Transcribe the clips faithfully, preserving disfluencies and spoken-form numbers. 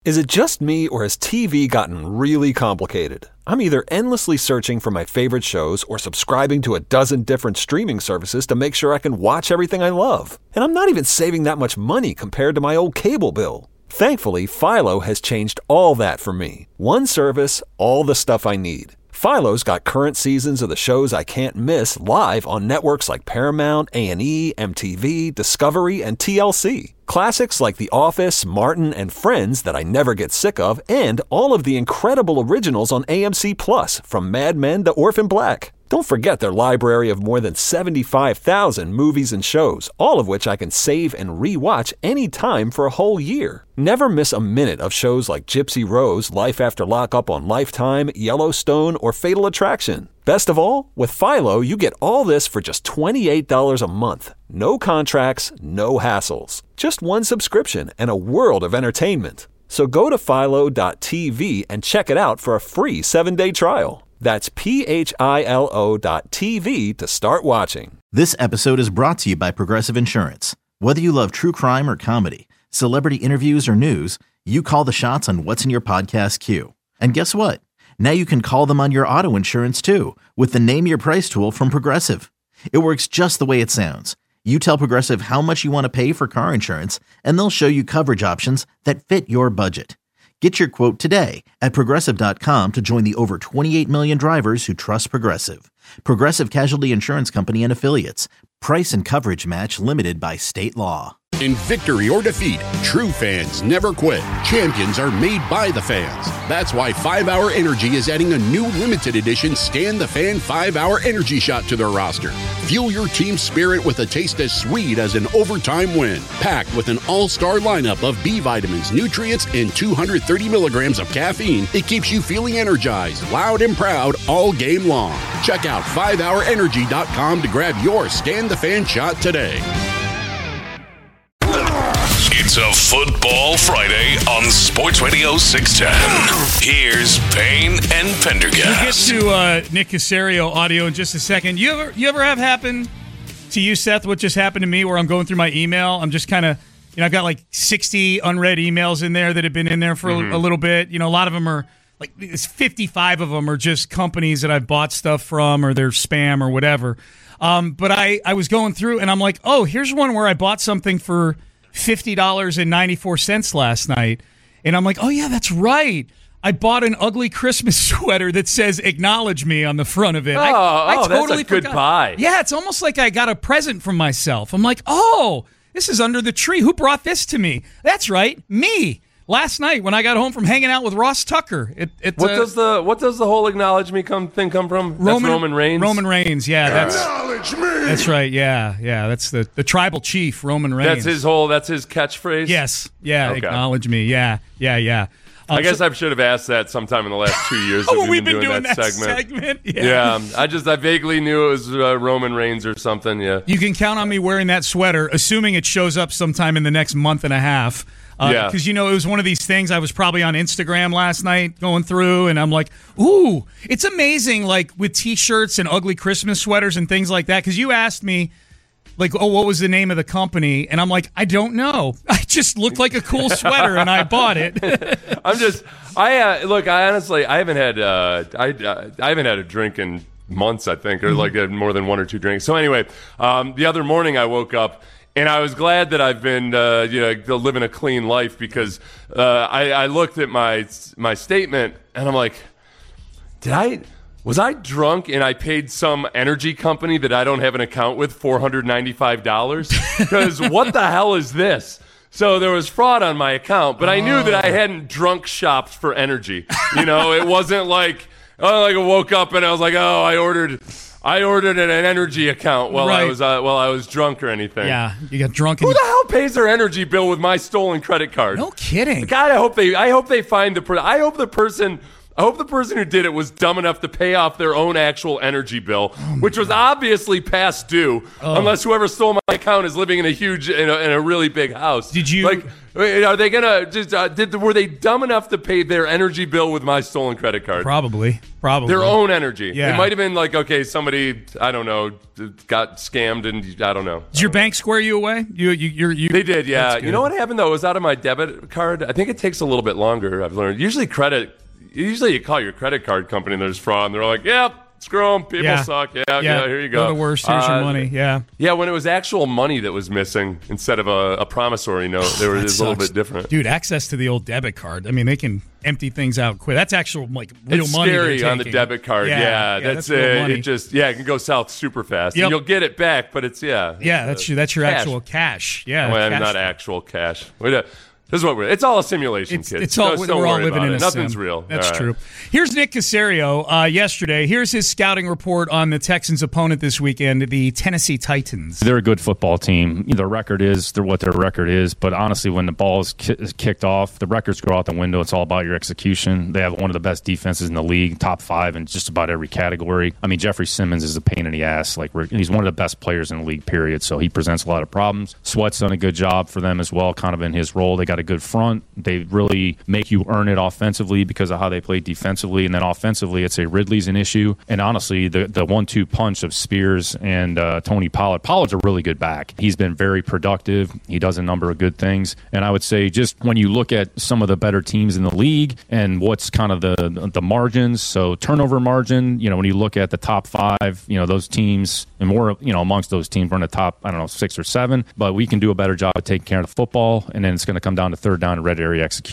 Is it just me, or has T V gotten really complicated? I'm either endlessly searching for my favorite shows or subscribing to a dozen different streaming services to make sure I can watch everything I love. And I'm not even saving that much money compared to my old cable bill. Thankfully, Philo has changed all that for me. One service, all the stuff I need. Philo's got current seasons of the shows I can't miss live on networks like Paramount, A and E, M T V, Discovery, and T L C. Classics like The Office, Martin, and Friends that I never get sick of, and all of the incredible originals on A M C Plus, from Mad Men to Orphan Black. Don't forget their library of more than seventy-five thousand movies and shows, all of which I can save and re-watch anytime for a whole year. Never miss a minute of shows like Gypsy Rose, Life After Lockup on Lifetime, Yellowstone, or Fatal Attraction. Best of all, with Philo, you get all this for just twenty-eight dollars a month. No contracts, no hassles. Just one subscription and a world of entertainment. So go to philo dot t v and check it out for a free seven-day trial. That's P H I L O dot T V to start watching. This episode is brought to you by Progressive Insurance. Whether you love true crime or comedy, celebrity interviews or news, you call the shots on what's in your podcast queue. And guess what? Now you can call them on your auto insurance too, with the Name Your Price tool from Progressive. It works just the way it sounds. You tell Progressive how much you want to pay for car insurance, and they'll show you coverage options that fit your budget. Get your quote today at Progressive dot com to join the over twenty-eight million drivers who trust Progressive. Progressive Casualty Insurance Company and Affiliates. Price and coverage match limited by state law. In victory or defeat, true fans never quit. Champions are made by the fans. That's why five hour Energy is adding a new limited edition Scan the Fan five hour Energy Shot to their roster. Fuel your team's spirit with a taste as sweet as an overtime win. Packed with an all-star lineup of B vitamins, nutrients, and two hundred thirty milligrams of caffeine, it keeps you feeling energized, loud, and proud all game long. Check out five hour energy dot com to grab your Scan the Fan shot today. It's a Football Friday on Sports Radio six ten. Here's Payne and Pendergast. We'll get to uh, Nick Caserio audio in just a second. You ever, you ever have happen to you, Seth, what just happened to me, where I'm going through my email? I'm just kind of, you know, I've got like sixty unread emails in there that have been in there for mm-hmm. a, a little bit. You know, a lot of them are, like, it's fifty-five of them are just companies that I've bought stuff from, or they're spam or whatever. Um, but I, I was going through, and I'm like, oh, here's one where I bought something for fifty dollars and ninety-four cents last night. And I'm like, oh, yeah, that's right. I bought an ugly Christmas sweater that says "Acknowledge Me" on the front of it. Oh, I, I oh totally that's a good forgot. buy. Yeah, it's almost like I got a present from myself. I'm like, oh, this is under the tree. Who brought this to me? That's right, me. Last night when I got home from hanging out with Ross Tucker. It, it, what uh, does the what does the whole "Acknowledge Me" come thing come from? That's Roman, Roman Reigns. Roman Reigns, yeah. That's, Acknowledge me. That's right, yeah, yeah. That's the, the tribal chief, Roman Reigns. That's his whole. That's his catchphrase. Yes, yeah. Okay. Acknowledge me, yeah, yeah, yeah. Um, I guess so, I should have asked that sometime in the last two years. oh, that we've been, been doing, doing that, that segment. segment. Yeah. yeah, I just I vaguely knew it was uh, Roman Reigns or something. Yeah, you can count on me wearing that sweater, assuming it shows up sometime in the next month and a half. Uh, yeah, because you know it was one of these things. I was probably on Instagram last night going through, and I'm like, "Ooh, it's amazing!" Like with T-shirts and ugly Christmas sweaters and things like that. Because you asked me, like, "Oh, what was the name of the company?" And I'm like, "I don't know. I just looked like a cool sweater, and I bought it." I'm just, I uh, look. I honestly, I haven't had, uh, I, uh, I haven't had a drink in months. I think, or like uh, more than one or two drinks. So anyway, um, the other morning I woke up. And I was glad that I've been, uh, you know, living a clean life, because uh, I, I looked at my my statement and I'm like, did I was I drunk and I paid some energy company that I don't have an account with four hundred ninety-five dollars? Because what the hell is this? So there was fraud on my account, but I knew that I hadn't drunk shopped for energy. You know, it wasn't like oh, like I woke up and I was like, oh, I ordered. I ordered an energy account while right. I was uh, while I was drunk or anything. Yeah, you got drunk. Who and the hell pays their energy bill with my stolen credit card? No kidding. God, I hope they. I hope they find the. Per- I hope the person I hope the person who did it was dumb enough to pay off their own actual energy bill, oh which was God. obviously past due, oh. unless whoever stole my account is living in a huge, in a, in a really big house. Did you like? Are they gonna just? Uh, did were they dumb enough to pay their energy bill with my stolen credit card? Probably, probably their own energy. Yeah. It might have been like, okay, somebody I don't know got scammed, and I don't know. Did your bank square you away? You, you, you're, you. They did, yeah. You know what happened though? It was out of my debit card. I think it takes a little bit longer. I've learned. Usually credit. Usually you call your credit card company and there's fraud, and they're like, "Yep, screw them. People yeah. suck. Yeah, yeah, yeah, here you go. Go the worst. Here's uh, your money." Yeah, yeah. When it was actual money that was missing instead of a, a promissory note, they were a little bit different. Dude, access to the old debit card. I mean, they can empty things out quick. That's actual like real it's money. It's scary on the debit card. Yeah, yeah, yeah that's, that's real uh, money. It just yeah, it can go south super fast. Yep. And you'll get it back, but it's yeah. Yeah, that's your that's your cash. actual cash. Yeah, well, cash. not actual cash. Wait a, This is what we're. It's all a simulation, it's, kids. It's all. Don't, we're don't all living about in it. a Nothing's sim. real. That's all true. Right. Here's Nick Caserio. Uh, yesterday, here's his scouting report on the Texans' opponent this weekend, the Tennessee Titans. They're a good football team. Their record is they're what their record is. But honestly, when the ball is ki- kicked off, the records go out the window. It's all about your execution. They have one of the best defenses in the league, top five in just about every category. I mean, Jeffrey Simmons is a pain in the ass. Like he's one of the best players in the league. Period. So he presents a lot of problems. Sweat's done a good job for them as well, kind of in his role. They got a good front. They really make you earn it offensively because of how they play defensively. And then offensively, it's a Ridley's an issue. And honestly, the, the one two punch of Spears and uh, Tony Pollard. Pollard's a really good back. He's been very productive. He does a number of good things. And I would say just when you look at some of the better teams in the league and what's kind of the the margins, so turnover margin, you know, when you look at the top five, you know, those teams, and more, you know, amongst those teams, we're in the top, I don't know, six or seven. But we can do a better job of taking care of the football. And then it's going to come down to third down and red area execution.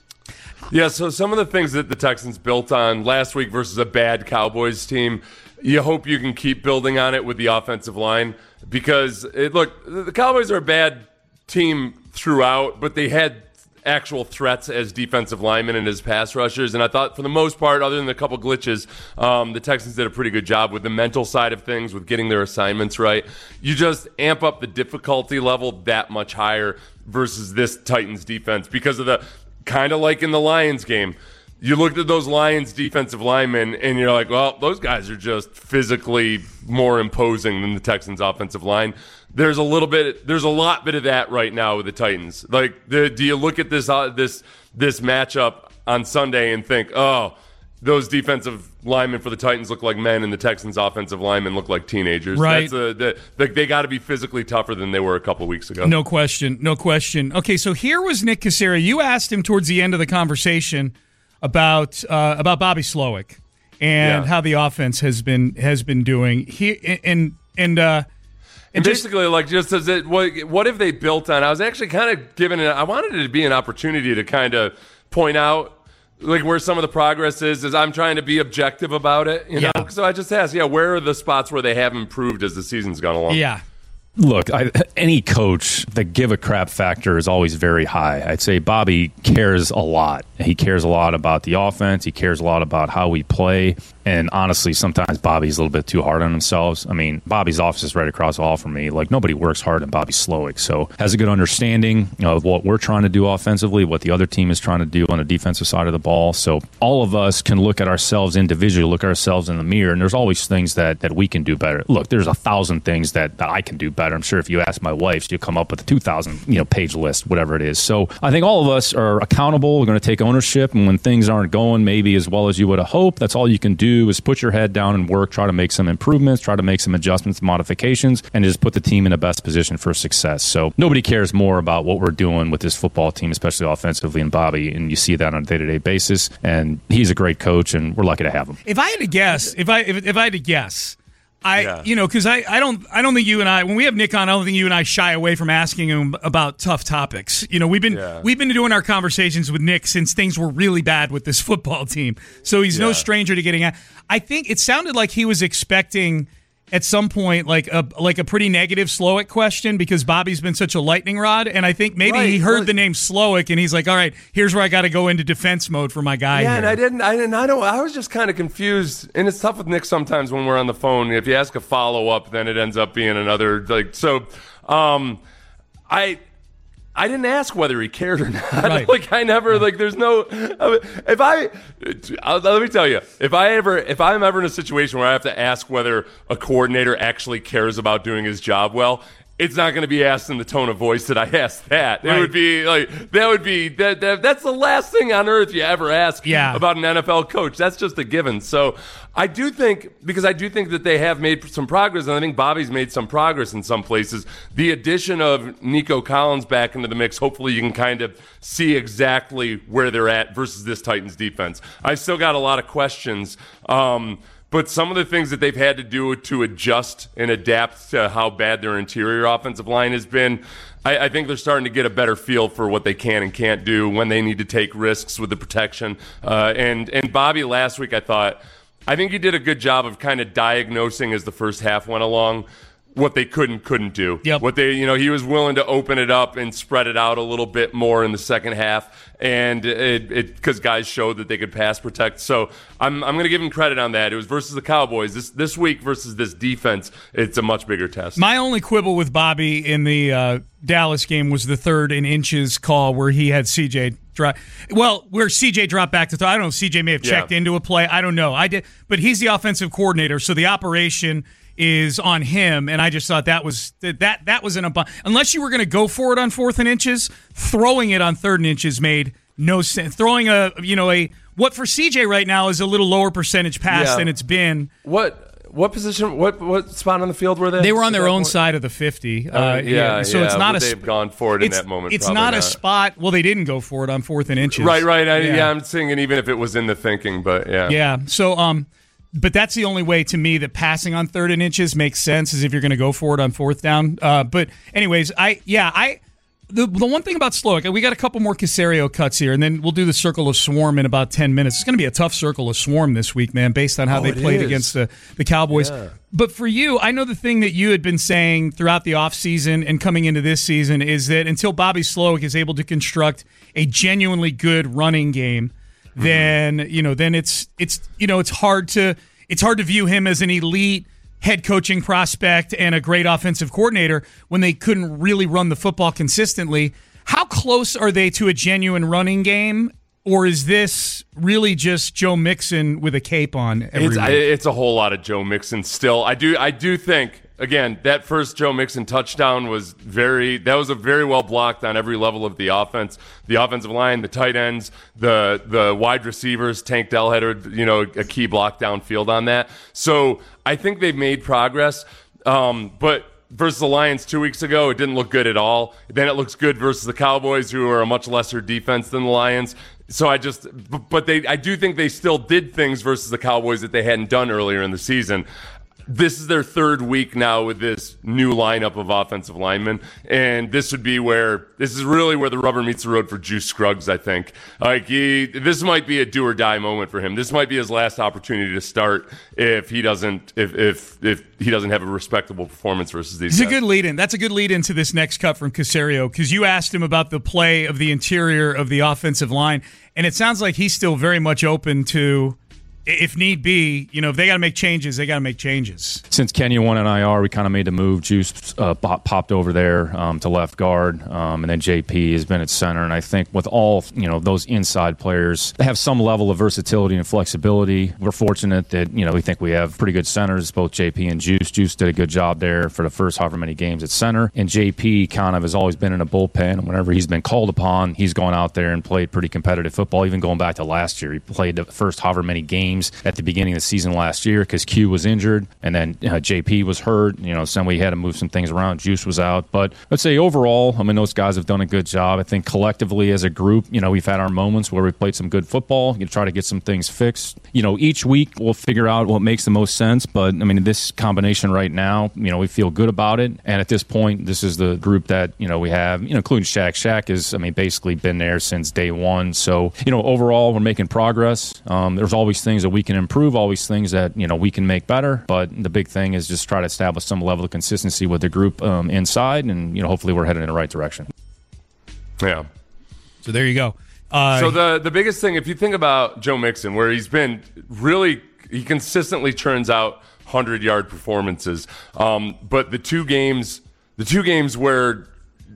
Yeah, so some of the things that the Texans built on last week versus a bad Cowboys team, you hope you can keep building on it with the offensive line because, it, look, the Cowboys are a bad team throughout, but they had actual threats as defensive linemen and as pass rushers, and I thought for the most part, other than a couple glitches, um, the Texans did a pretty good job with the mental side of things, with getting their assignments right. You just amp up the difficulty level that much higher versus this Titans defense because of the kind of like in the Lions game. You looked at those Lions defensive linemen and you're like, well, those guys are just physically more imposing than the Texans offensive line. There's a little bit, there's a lot bit of that right now with the Titans. Like, the, do you look at this uh, this this matchup on Sunday and think, oh, those defensive linemen for the Titans look like men and the Texans offensive linemen look like teenagers? Right. That's a, the, the, they got to be physically tougher than they were a couple weeks ago. No question. No question. Okay, so here was Nick Caserio. You asked him towards the end of the conversation about uh, about Bobby Slowick and Yeah. how the offense has been has been doing. He and and uh, And just- basically, like, just as it, what, what if they built on? I was actually kind of given it. I wanted it to be an opportunity to kind of point out, like, where some of the progress is. Is I'm trying to be objective about it, you know. Yeah. So I just asked, yeah, where are the spots where they have improved as the season's gone along? yeah. Look, I, any coach, the give a crap factor is always very high. I'd say Bobby cares a lot. He cares a lot about the offense. He cares a lot about how we play. And honestly, sometimes Bobby's a little bit too hard on himself. I mean, Bobby's office is right across the hall from me. Like, nobody works hard than Bobby Slowick. So has a good understanding of what we're trying to do offensively, what the other team is trying to do on the defensive side of the ball. So all of us can look at ourselves individually, look at ourselves in the mirror, and there's always things that, that we can do better. Look, there's a thousand things that, that I can do better. I'm sure if you ask my wife, she'll come up with a two thousand you know page list, whatever it is. So I think all of us are accountable. We're going to take ownership. And when things aren't going maybe as well as you would have hoped, that's all you can do is put your head down and work, try to make some improvements, try to make some adjustments, modifications, and just put the team in the best position for success. So nobody cares more about what we're doing with this football team, especially offensively, and Bobby. And you see that on a day-to-day basis. And he's a great coach, and we're lucky to have him. If I had to guess, if I if, if I had to guess, I Yeah. you know because I, I don't I don't think you and I when we have Nick on I don't think you and I shy away from asking him about tough topics. You know we've been Yeah. we've been doing our conversations with Nick since things were really bad with this football team, so he's no Yeah. stranger to getting at. I think it sounded like he was expecting at some point like a like a pretty negative Slowick question because Bobby's been such a lightning rod, and I think maybe Right. he heard Well, the name Slowick and he's like, all right, here's where I got to go into defense mode for my guy. Yeah, here. and I didn't. I didn't. I know. I was just kind of confused, and it's tough with Nick sometimes when we're on the phone. If you ask a follow up, then it ends up being another like. So, um, I I didn't ask whether he cared or not. Right. Like I never like. There's no. If I, I'll, let me tell you, if I ever, if I'm ever in a situation where I have to ask whether a coordinator actually cares about doing his job well, it's not going to be asked in the tone of voice that I asked that. Right. It would be like that would be that, that. That's the last thing on earth you ever ask yeah. about an N F L coach. That's just a given. So I do think because I do think that they have made some progress, and I think Bobby's made some progress in some places. The addition of Nico Collins back into the mix, hopefully you can kind of see exactly where they're at versus this Titans defense. I've still got a lot of questions. Um, But some of the things that they've had to do to adjust and adapt to how bad their interior offensive line has been, I, I think they're starting to get a better feel for what they can and can't do when they need to take risks with the protection. Uh, and, and Bobby last week, I thought, I think he did a good job of kind of diagnosing as the first half went along what they could and couldn't do. Yep. What they, you know, he was willing to open it up and spread it out a little bit more in the second half, and it, it because guys showed that they could pass protect. So I'm I'm going to give him credit on that. It was versus the Cowboys this this week versus this defense. It's a much bigger test. My only quibble with Bobby in the uh, Dallas game was the third and inches call where he had C J drop. Well, where C J dropped back to throw. I don't know if C J may have checked yeah. into a play. I don't know. I did, but he's the offensive coordinator, so the operation is on him, and I just thought that was that that, that was an abundance. Unless you were going to go for it on fourth and inches, throwing it on third and inches made no sense. Throwing a you know a what for C J right now is a little lower percentage pass yeah. than it's been. What what position? What what spot on the field were they? They were on their own point? side of the fifty. Uh, uh, yeah, yeah, so yeah. it's not Would a. They've sp- gone for it in that moment. It's Probably not, not a spot. Well, they didn't go for it on fourth and inches. Right, right. I, yeah. yeah, I'm saying, and even if it was in the thinking, but yeah, yeah. So um. But that's the only way to me that passing on third and inches makes sense is if you're going to go for it on fourth down. Uh, but anyways, I yeah I the the one thing about Slowick, we got a couple more Caserio cuts here, and then we'll do the circle of swarm in about ten minutes. It's going to be a tough circle of swarm this week, man, based on how oh, they played is. against the the Cowboys. Yeah. But for you, I know the thing that you had been saying throughout the offseason and coming into this season is that until Bobby Slowick is able to construct a genuinely good running game, then you know, then it's it's you know, it's hard to it's hard to view him as an elite head coaching prospect and a great offensive coordinator when they couldn't really run the football consistently. How close are they to a genuine running game, or is this really just Joe Mixon with a cape on every it's, week? It's a whole lot of Joe Mixon still. I do I do think, again, that first Joe Mixon touchdown was very, that was a very well blocked on every level of the offense. The offensive line, the tight ends, the the wide receivers. Tank Dell had a, you know, a key block downfield on that. So I think they've made progress. Um, but versus the Lions two weeks ago, it didn't look good at all. Then it looks good versus the Cowboys, who are a much lesser defense than the Lions. So I just, but they, I do think they still did things versus the Cowboys that they hadn't done earlier in the season. This is their third week now with this new lineup of offensive linemen, and this would be where this is really where the rubber meets the road for Juice Scruggs. I think like he, this might be a do or die moment for him. This might be his last opportunity to start if he doesn't if if if he doesn't have a respectable performance versus these. It's guys. a good lead in. That's a good lead into this next cut from Caserio, because you asked him about the play of the interior of the offensive line, and it sounds like he's still very much open to, if need be, you know, if they got to make changes, they got to make changes. Since Kenya won an I R, we kind of made the move. Juice uh, pop, popped over there um, to left guard, um, and then J P has been at center. And I think with all, you know, those inside players, they have some level of versatility and flexibility. We're fortunate that, you know, we think we have pretty good centers, both J P and Juice. Juice did a good job there for the first however many games at center. And J P kind of has always been in a bullpen. And whenever he's been called upon, he's gone out there and played pretty competitive football, even going back to last year. He played the first however many games at the beginning of the season last year because Q was injured, and then uh, J P was hurt. You know, so we had to move some things around. Juice was out. But I'd say overall, I mean, those guys have done a good job. I think collectively as a group, you know, we've had our moments where we played some good football. You try to get some things fixed. You know, each week we'll figure out what makes the most sense. But, I mean, this combination right now, you know, we feel good about it. And at this point, this is the group that, you know, we have, you know, including Shaq. Shaq has, I mean, basically been there since day one. So, you know, overall, we're making progress. Um, there's always things that we can improve, always things that, you know, we can make better. But the big thing is just try to establish some level of consistency with the group um, inside. And, you know, hopefully we're headed in the right direction. Yeah. So there you go. Uh, so the the biggest thing, if you think about Joe Mixon, where he's been really, he consistently churns out hundred-yard performances. Um, but the two games, the two games where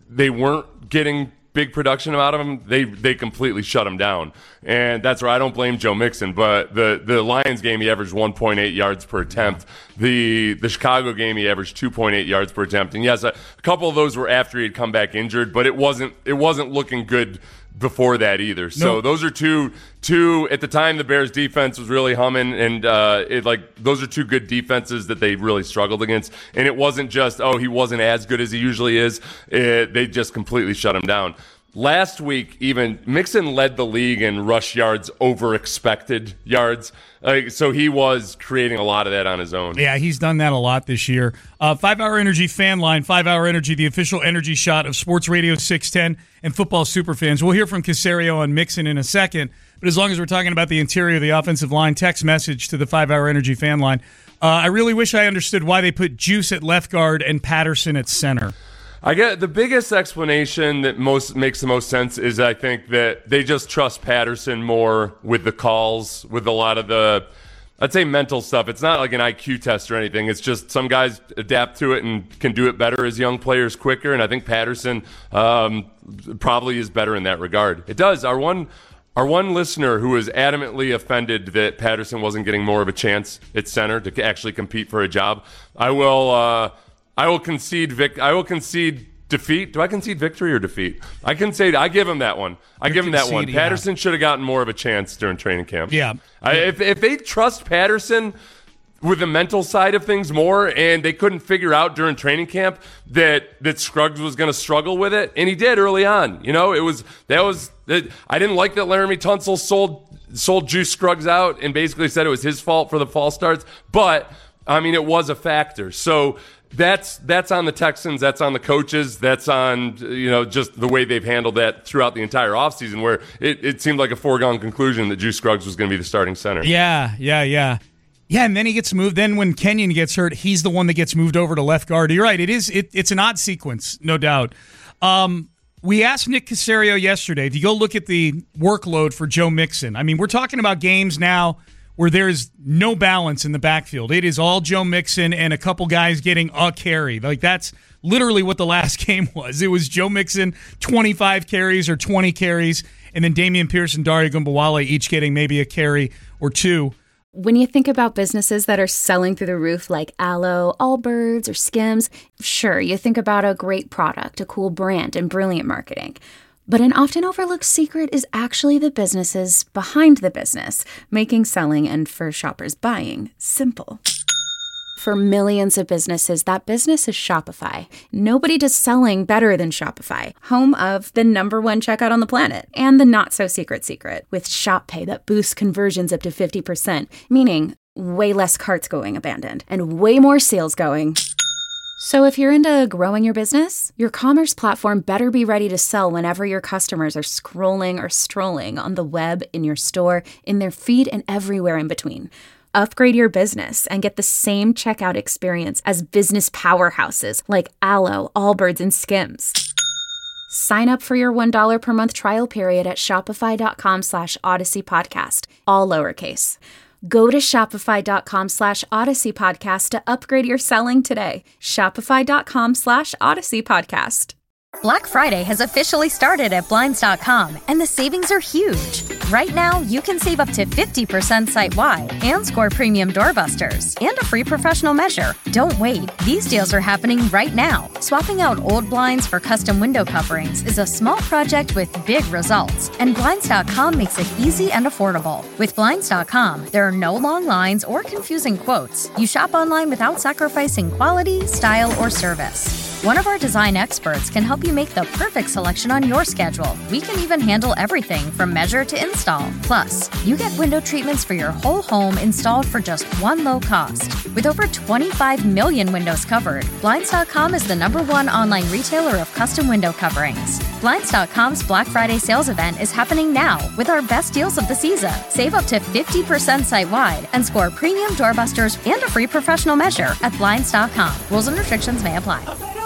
they weren't getting big production out of him, they they completely shut him down. And that's where I don't blame Joe Mixon. But the, the Lions game, he averaged one point eight yards per attempt. The the Chicago game, he averaged two point eight yards per attempt. And yes, a, a couple of those were after he had come back injured, but it wasn't it wasn't looking good before that either. So nope. those are two two at the time the Bears defense was really humming, and uh, it like those are two good defenses that they really struggled against. And it wasn't just oh he wasn't as good as he usually is. It, they just completely shut him down. Last week, even Mixon led the league in rush yards over expected yards. Uh, so he was creating a lot of that on his own. Yeah, he's done that a lot this year. Uh, Five Hour Energy fan line, Five Hour Energy, the official energy shot of Sports Radio six ten and football superfans. We'll hear from Caserio on Mixon in a second, but as long as we're talking about the interior of the offensive line, text message to the Five Hour Energy fan line. Uh, I really wish I understood why they put Juice at left guard and Patterson at center. I get the biggest explanation that most makes the most sense is I think that they just trust Patterson more with the calls, with a lot of the, I'd say mental stuff. It's not like an I Q test or anything. It's just some guys adapt to it and can do it better as young players quicker. And I think Patterson um, probably is better in that regard. It does. Our one, our one listener who was adamantly offended that Patterson wasn't getting more of a chance at center to actually compete for a job. I will. Uh, I will concede vic- I will concede defeat. Do I concede victory or defeat? I concede. I give him that one. I You're give him that one. Yeah. Patterson should have gotten more of a chance during training camp. Yeah. I, if if they trust Patterson with the mental side of things more, and they couldn't figure out during training camp that that Scruggs was going to struggle with it, and he did early on. You know, it was that was. That, I didn't like that Laramie Tunsil sold sold Juice Scruggs out and basically said it was his fault for the false starts, but I mean it was a factor. So. That's that's on the Texans, that's on the coaches, that's on, you know, just the way they've handled that throughout the entire offseason, where it, it seemed like a foregone conclusion that Juice Scruggs was going to be the starting center. Yeah, yeah, yeah. Yeah, and then he gets moved. Then when Kenyon gets hurt, he's the one that gets moved over to left guard. You're right. It is. It, it's an odd sequence, no doubt. Um, we asked Nick Caserio yesterday to go look at the workload for Joe Mixon. I mean, we're talking about games now where there's no balance in the backfield. It is all Joe Mixon and a couple guys getting a carry. Like, that's literally what the last game was. It was Joe Mixon, twenty-five carries or twenty carries, and then Dameon Pierce and Dario Gumbawale each getting maybe a carry or two. When you think about businesses that are selling through the roof like Aloe, Allbirds, or Skims, sure, you think about a great product, a cool brand, and brilliant marketing. But an often overlooked secret is actually the businesses behind the business, making selling and for shoppers buying simple. For millions of businesses, that business is Shopify. Nobody does selling better than Shopify, home of the number one checkout on the planet and the not-so-secret secret with Shop Pay that boosts conversions up to fifty percent, meaning way less carts going abandoned and way more sales going. So if you're into growing your business, your commerce platform better be ready to sell whenever your customers are scrolling or strolling on the web, in your store, in their feed, and everywhere in between. Upgrade your business and get the same checkout experience as business powerhouses like Aloe, Allbirds, and Skims. Sign up for your one dollar per month trial period at shopify.com slash Odyssey Podcast, all lowercase. Go to shopify.com slash Odyssey Podcast to upgrade your selling today. Shopify.com slash Odyssey Podcast. Black Friday has officially started at Blinds dot com, and the savings are huge. Right now, you can save up to fifty percent site-wide and score premium doorbusters and a free professional measure. Don't wait. These deals are happening right now. Swapping out old blinds for custom window coverings is a small project with big results, and Blinds dot com makes it easy and affordable. With Blinds dot com, there are no long lines or confusing quotes. You shop online without sacrificing quality, style, or service. One of our design experts can help you make the perfect selection on your schedule. We can even handle everything from measure to install. Plus, you get window treatments for your whole home installed for just one low cost. With over twenty-five million windows covered, Blinds dot com is the number one online retailer of custom window coverings. Blinds dot com's Black Friday sales event is happening now with our best deals of the season. Save up to fifty percent site-wide and score premium doorbusters and a free professional measure at Blinds dot com. Rules and restrictions may apply.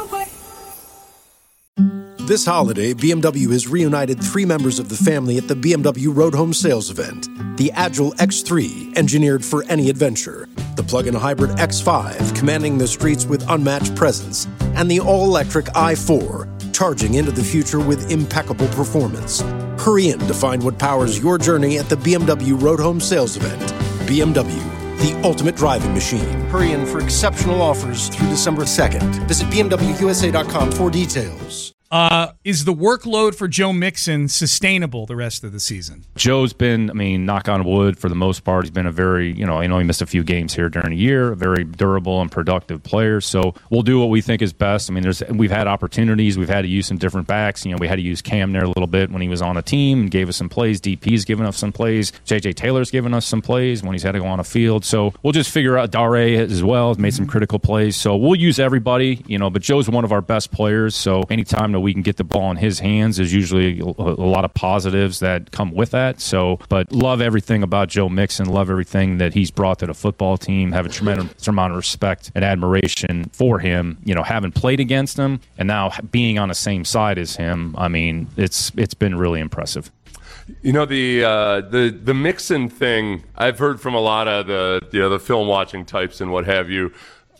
This holiday, B M W has reunited three members of the family at the B M W Road Home Sales Event. The Agile X three, engineered for any adventure. The plug-in hybrid X five, commanding the streets with unmatched presence. And the all-electric i four, charging into the future with impeccable performance. Hurry in to find what powers your journey at the B M W Road Home Sales Event. B M W, the ultimate driving machine. Hurry in for exceptional offers through December second. Visit B M W U S A dot com for details. Uh, is the workload for Joe Mixon sustainable the rest of the season? Joe's been, I mean, knock on wood, for the most part, he's been a very, you know, I know he missed a few games here during the year, a very durable and productive player. So we'll do what we think is best. I mean, there's we've had opportunities. We've had to use some different backs. You know, we had to use Cam there a little bit when he was on a team and gave us some plays. D P's given us some plays. J J Taylor's given us some plays when he's had to go on a field. So we'll just figure out. Dare as well has made some critical plays. So we'll use everybody, you know, but Joe's one of our best players. So anytime that we can get the ball in his hands, there's usually a, a lot of positives that come with that. So, but love everything about Joe Mixon, love everything that he's brought to the football team, have a tremendous amount of respect and admiration for him, you know, having played against him and now being on the same side as him. I mean, it's it's been really impressive. You know, the uh, the the Mixon thing, I've heard from a lot of the you know, the film watching types and what have you,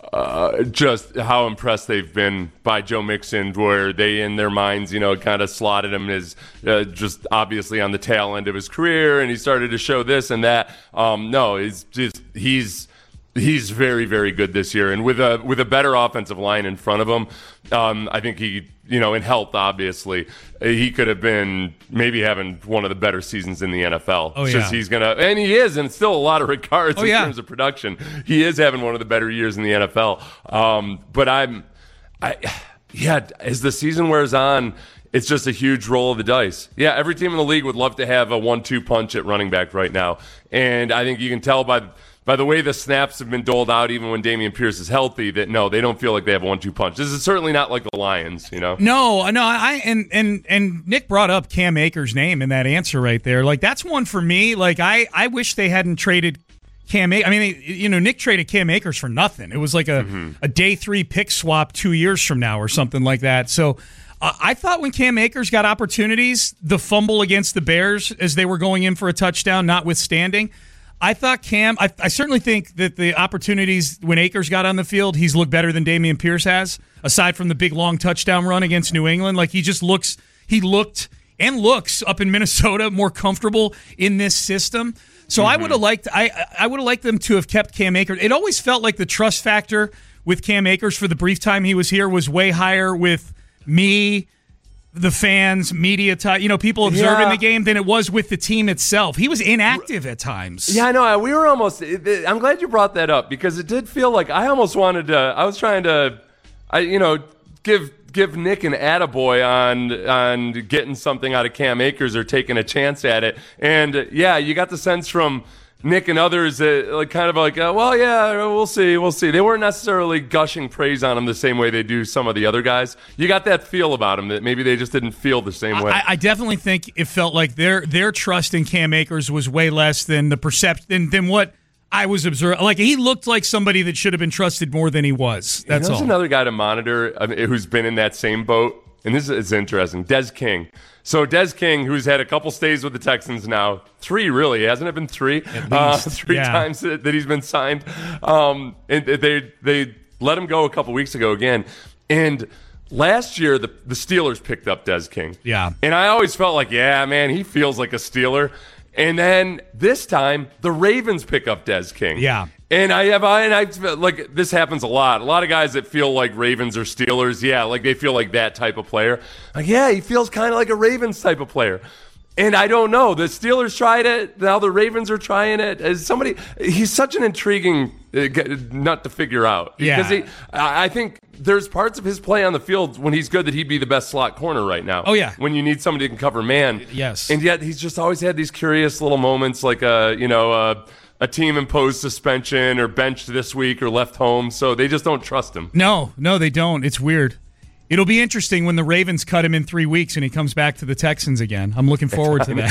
uh, just how impressed they've been by Joe Mixon, where they in their minds, you know, kind of slotted him as uh, just obviously on the tail end of his career, and he started to show this and that. Um, no, he's just he's. He's very, very good this year, and with a with a better offensive line in front of him, um, I think he, you know, in health, obviously, he could have been maybe having one of the better seasons in the N F L. Oh, it's yeah. just he's gonna, and he is, and it's still a lot of regards oh, in yeah. terms of production. He is having one of the better years in the N F L. Um, but I'm, I, yeah, as the season wears on, it's just a huge roll of the dice. Yeah, every team in the league would love to have a one two punch at running back right now, and I think you can tell by. By the way the snaps have been doled out, even when Dameon Pierce is healthy, that no, they don't feel like they have a one two punch. This is certainly not like the Lions, you know? No, no, I and and and Nick brought up Cam Akers' name in that answer right there. Like, that's one for me. Like, I, I wish they hadn't traded Cam Akers. I mean, you know, Nick traded Cam Akers for nothing. It was like a, mm-hmm. a day three pick swap two years from now or something like that. So uh, I thought when Cam Akers got opportunities, the fumble against the Bears as they were going in for a touchdown, notwithstanding, I thought Cam, I, I certainly think that the opportunities when Akers got on the field, he's looked better than Dameon Pierce has, aside from the big long touchdown run against New England. Like, he just looks, he looked and looks up in Minnesota more comfortable in this system. So mm-hmm. I would have liked, I, I would have liked them to have kept Cam Akers. It always felt like the trust factor with Cam Akers for the brief time he was here was way higher with me, the fans, media, t- you know, people observing yeah. the game than it was with the team itself. He was inactive at times. Yeah, I know. We were almost. I'm glad you brought that up because it did feel like I almost wanted to. I was trying to, I you know, give give Nick an attaboy on on getting something out of Cam Akers or taking a chance at it. And yeah, you got the sense from Nick and others that like kind of like, uh, well, yeah, we'll see, we'll see. They weren't necessarily gushing praise on him the same way they do some of the other guys. You got that feel about him that maybe they just didn't feel the same way. I, I definitely think it felt like their their trust in Cam Akers was way less than the perception than, than what I was observing. Like, he looked like somebody that should have been trusted more than he was. That's you know, all. There's another guy to monitor I mean, who's been in that same boat, and this is interesting. Des King. So Des King, who's had a couple stays with the Texans now, three really, hasn't it been three? At least, uh, three yeah. times that he's been signed. Um, and they they let him go a couple weeks ago again. And last year, the, the Steelers picked up Des King. Yeah. And I always felt like, yeah, man, he feels like a Steeler. And then this time, the Ravens pick up Des King. Yeah. And I have, I, and I like this happens a lot. A lot of guys that feel like Ravens or Steelers, yeah, like they feel like that type of player. Like, yeah, he feels kind of like a Ravens type of player. And I don't know. The Steelers tried it. Now the Ravens are trying it. As somebody, he's such an intriguing uh, nut to figure out. Because yeah. he, I think there's parts of his play on the field when he's good that he'd be the best slot corner right now. Oh, yeah. When you need somebody who can cover man. Yes. And yet he's just always had these curious little moments like, a, you know, a, a team imposed suspension or benched this week or left home. So they just don't trust him. No, no, they don't. It's weird. It'll be interesting when the Ravens cut him in three weeks and he comes back to the Texans again. I'm looking forward to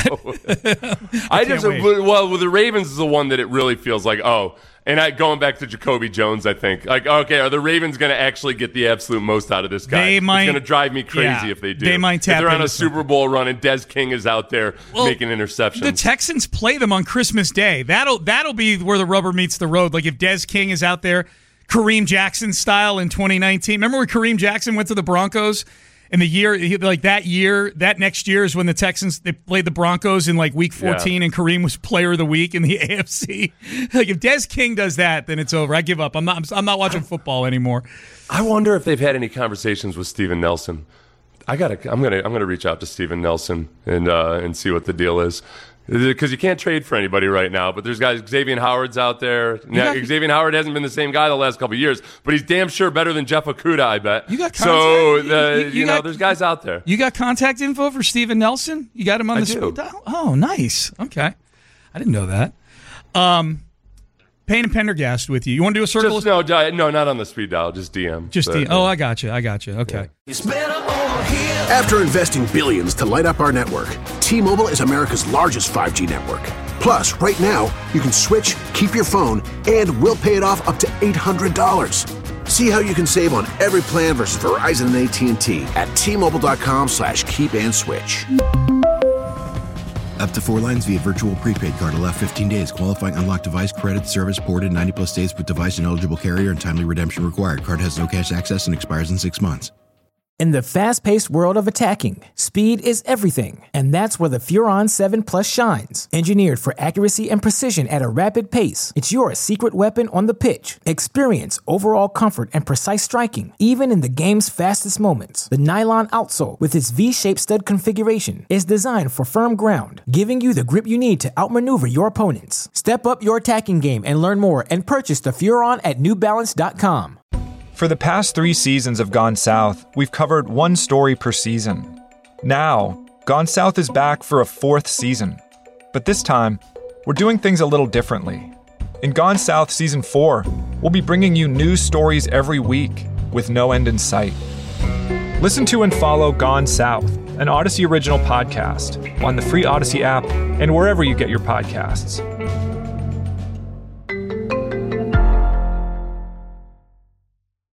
that. I, I just wait. well, with the Ravens is the one that it really feels like oh, and I going back to Jacoby Jones, I think like okay, are the Ravens going to actually get the absolute most out of this guy? They might, it's going to drive me crazy yeah, if they do. They might tap if they're on a into Super Bowl run and Des King is out there well, making interceptions. The Texans play them on Christmas Day. That'll that'll be where the rubber meets the road. Like if Des King is out there, Kareem Jackson style in twenty nineteen. Remember when Kareem Jackson went to the Broncos? And the year, like that year, that next year is when the Texans, they played the Broncos in like week fourteen, yeah. and Kareem was player of the week in the A F C. Like if Des King does that, then it's over. I give up. I'm not, I'm not watching football anymore. I wonder if they've had any conversations with Steven Nelson. I gotta, I'm gonna, I'm gonna reach out to Steven Nelson and uh, and see what the deal is. Because you can't trade for anybody right now, but there's guys. Xavier Howard's out there. Now, got, Xavier Howard hasn't been the same guy the last couple of years, but he's damn sure better than Jeff Okudah, I bet. You got contact, so uh, you, you, you got, know, there's guys out there. You got contact info for Steven Nelson? You got him on I the do. speed dial? Oh, nice. Okay, I didn't know that. Um, Payne and Pendergast with you. You want to do a circle? Just, no, no, not on the speed dial. Just D M. Just but, D M. Oh, I got you. I got you. Okay. Yeah. After investing billions to light up our network, T-Mobile is America's largest five G network. Plus, right now, you can switch, keep your phone, and we'll pay it off up to eight hundred dollars. See how you can save on every plan versus Verizon and A T and T at T-Mobile.com slash keep and switch. Up to four lines via virtual prepaid card. Allow fifteen days. Qualifying unlocked device credit service ported ninety plus days with device and eligible carrier and timely redemption required. Card has no cash access and expires in six months. In the fast-paced world of attacking, speed is everything, and that's where the Furon seven Plus shines. Engineered for accuracy and precision at a rapid pace, it's your secret weapon on the pitch. Experience overall comfort and precise striking, even in the game's fastest moments. The nylon outsole, with its V-shaped stud configuration, is designed for firm ground, giving you the grip you need to outmaneuver your opponents. Step up your attacking game and learn more and purchase the Furon at New Balance dot com. For the past three seasons of Gone South, we've covered one story per season. Now, Gone South is back for a fourth season. But this time, we're doing things a little differently. In Gone South Season four, we'll be bringing you new stories every week with no end in sight. Listen to and follow Gone South, an Odyssey original podcast, on the free Odyssey app and wherever you get your podcasts.